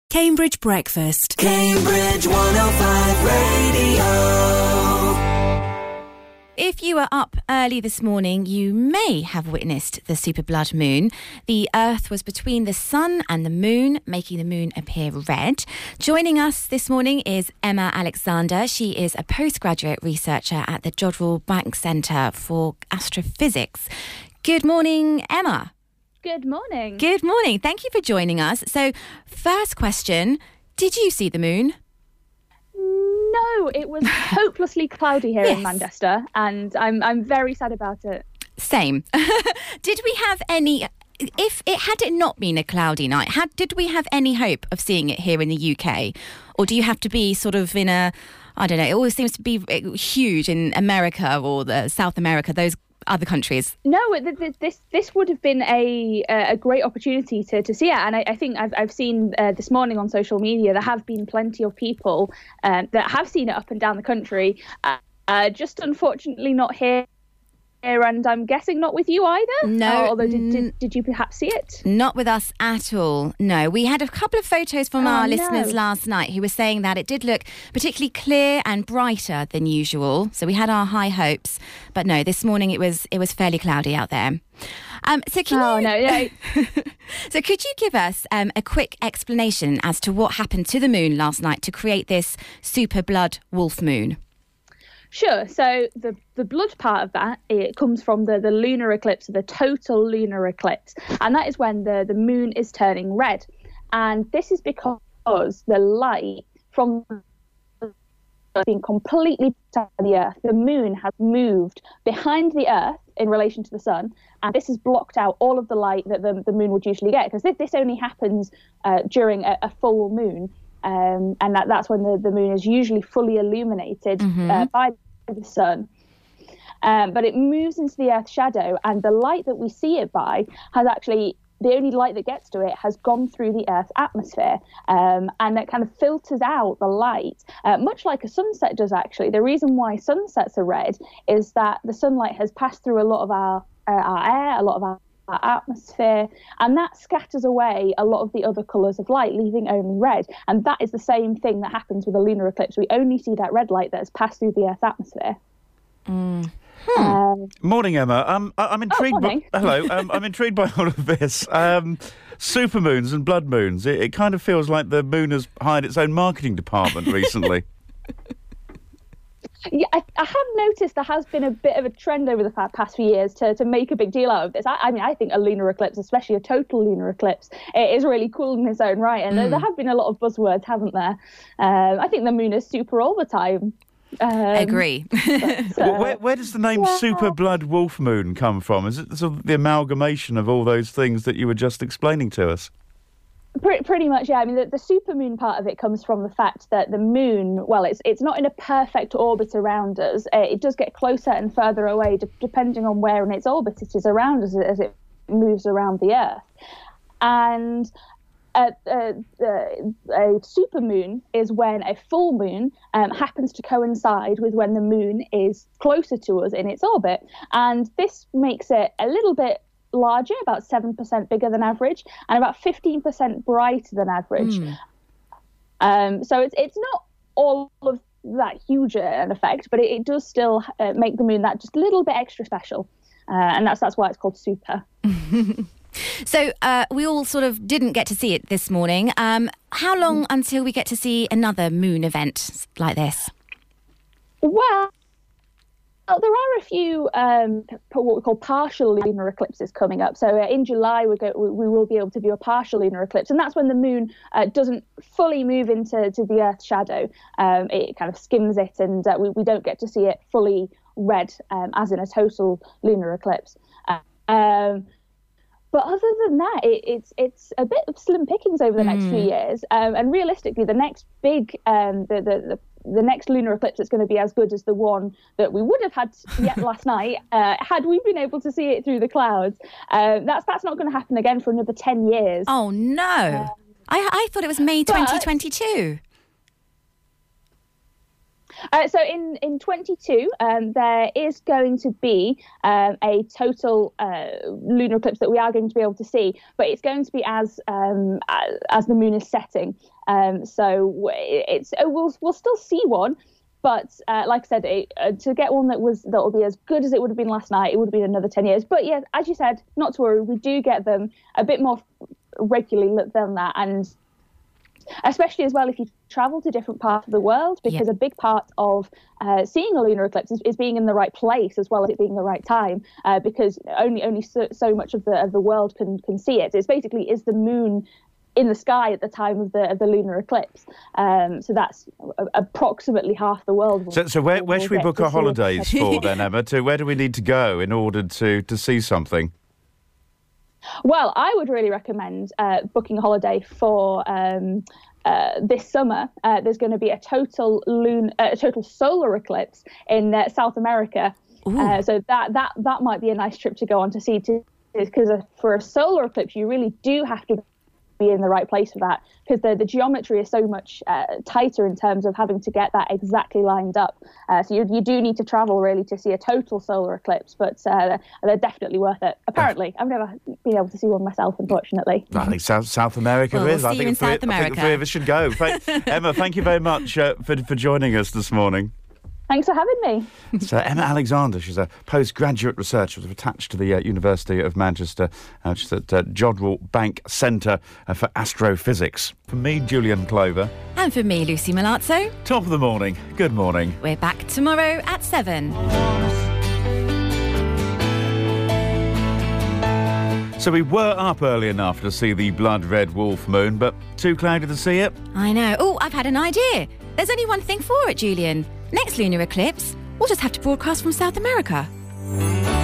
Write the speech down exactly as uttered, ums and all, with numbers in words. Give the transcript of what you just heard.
Cambridge Breakfast. Cambridge one oh five Radio. If you were up early this morning, you may have witnessed the super blood moon. The Earth was between the sun and the moon, making the moon appear red. Joining us this morning is Emma Alexander. She is a postgraduate researcher at the Jodrell Bank Centre for Astrophysics. Good morning, Emma. Good morning. Good morning. Thank you for joining us. So, first question, did you see the moon? No, it was hopelessly cloudy here Yes. in Manchester, and I'm I'm very sad about it. Same. Did we have any, if it had it not been a cloudy night, had did we have any hope of seeing it here in the U K? Or do you have to be sort of in a, I don't know, it always seems to be huge in America or the South America, those other countries? No, th- th- this this would have been a a great opportunity to, to see it, and I, I think I've I've seen uh, this morning on social media there have been plenty of people um, that have seen it up and down the country. Uh, uh, just unfortunately not here. And I'm guessing not with you either? No. Uh, although, did, did, did you perhaps see it? Not with us at all, no. We had a couple of photos from Oh, our no. listeners last night who were saying that it did look particularly clear and brighter than usual. So we had our high hopes. But no, this morning it was it was fairly cloudy out there. Um, so can Oh, you... no, no. So could you give us um, a quick explanation as to what happened to the moon last night to create this super blood wolf moon? Sure. So the, the blood part of that, it comes from the, the lunar eclipse, the total lunar eclipse. And that is when the, the moon is turning red. And this is because the light from being completely to the Earth, the moon has moved behind the Earth in relation to the sun. And this has blocked out all of the light that the, the moon would usually get, because this, this only happens uh, during a, a full moon. Um, and that, that's when the, the moon is usually fully illuminated Mm-hmm. uh, by the sun. Um, but it moves into the Earth's shadow, and the light that we see it by has actually, the only light that gets to it has gone through the Earth's atmosphere, um, and it kind of filters out the light, uh, much like a sunset does actually. The reason why sunsets are red is that the sunlight has passed through a lot of our, uh, our air, a lot of our our atmosphere, and that scatters away a lot of the other colours of light, leaving only red. And that is the same thing that happens with a lunar eclipse. We only see that red light that has passed through the Earth's atmosphere. Mm. Um, Morning, Emma. Um, I- I'm intrigued. Oh, morning. By, hello. Um, I'm intrigued by all of this. Um, supermoons and blood moons. It, it kind of feels like the moon has hired its own marketing department recently. Yeah, I, I have noticed there has been a bit of a trend over the fa- past few years to, to make a big deal out of this. I, I mean, I think a lunar eclipse, especially a total lunar eclipse, it is really cool in its own right. And there, there have been a lot of buzzwords, haven't there? Um, I think the moon is super all the time. Um, I agree. but, uh, where, where does the name yeah. Super Blood Wolf Moon come from? Is it sort of the amalgamation of all those things that you were just explaining to us? Pretty, pretty much, yeah. I mean, the, the supermoon part of it comes from the fact that the moon, well, it's it's not in a perfect orbit around us. Uh, it does get closer and further away, de- depending on where in its orbit it is around us as it moves around the Earth. And uh, uh, uh, a supermoon is when a full moon um, happens to coincide with when the moon is closer to us in its orbit. And this makes it a little bit larger, about seven percent bigger than average, and about fifteen percent brighter than average. Mm. Um, so it's it's not all of that huge an effect, but it, it does still uh, make the moon that just a little bit extra special, uh, and that's that's why it's called super. So uh, we all sort of didn't get to see it this morning. Um, how long until we get to see another moon event like this? Well, there are a few um, what we call partial lunar eclipses coming up. So uh, in July, we, go, we, we will be able to view a partial lunar eclipse, and that's when the moon uh, doesn't fully move into to the Earth's shadow. Um, it kind of skims it, and uh, we, we don't get to see it fully red, um, as in a total lunar eclipse. Uh, um, But other than that, it, it's it's a bit of slim pickings over the next Mm. few years. Um, and realistically, the next big, um, the, the the the next lunar eclipse that's going to be as good as the one that we would have had yet last night, uh, had we been able to see it through the clouds. Um, that's that's not going to happen again for another ten years. Oh no! Um, I I thought it was May but- twenty twenty-two. Uh, so in, in twenty-two, um, there is going to be um, a total uh, lunar eclipse that we are going to be able to see, but it's going to be as um, as, as the moon is setting. Um, so it's we'll we'll still see one, but uh, like I said, it, uh, to get one that was that will be as good as it would have been last night, it would have been another ten years. But yeah, as you said, not to worry, we do get them a bit more regularly than that, and especially as well if you travel to different parts of the world, because yeah. a big part of uh, seeing a lunar eclipse is, is being in the right place as well as it being the right time, uh, because only only so, so much of the of the world can can see it. It's basically, is the moon in the sky at the time of the of the lunar eclipse? Um, so that's a, approximately half the world. Will, so, so where where will should we book our holidays for then, Emma? To where do we need to go in order to to see something? Well, I would really recommend uh, booking a holiday for um, uh, this summer. Uh, there's going to be a total lun- uh, a total solar eclipse in uh, South America. Uh, so that that that might be a nice trip to go on to see, too, because for a solar eclipse, you really do have to be in the right place for that, because the, the geometry is so much uh, tighter in terms of having to get that exactly lined up. Uh, so you, you do need to travel really to see a total solar eclipse, but uh, they're definitely worth it. Apparently, I've never been able to see one myself, unfortunately. I think South South America well, is. We'll I see think you in three, South America. I think the three of us should go. Thank, Emma, thank you very much uh, for for joining us this morning. Thanks for having me. So Emma Alexander, she's a postgraduate researcher attached to the uh, University of Manchester. Uh, she's at uh, Jodrell Bank Centre uh, for Astrophysics. For me, Julian Clover. And for me, Lucy Malazzo. Top of the morning. Good morning. We're back tomorrow at seven. So we were up early enough to see the blood red wolf moon, but too cloudy to see it. I know. Oh, I've had an idea. There's only one thing for it, Julian. Next lunar eclipse, we'll just have to broadcast from South America.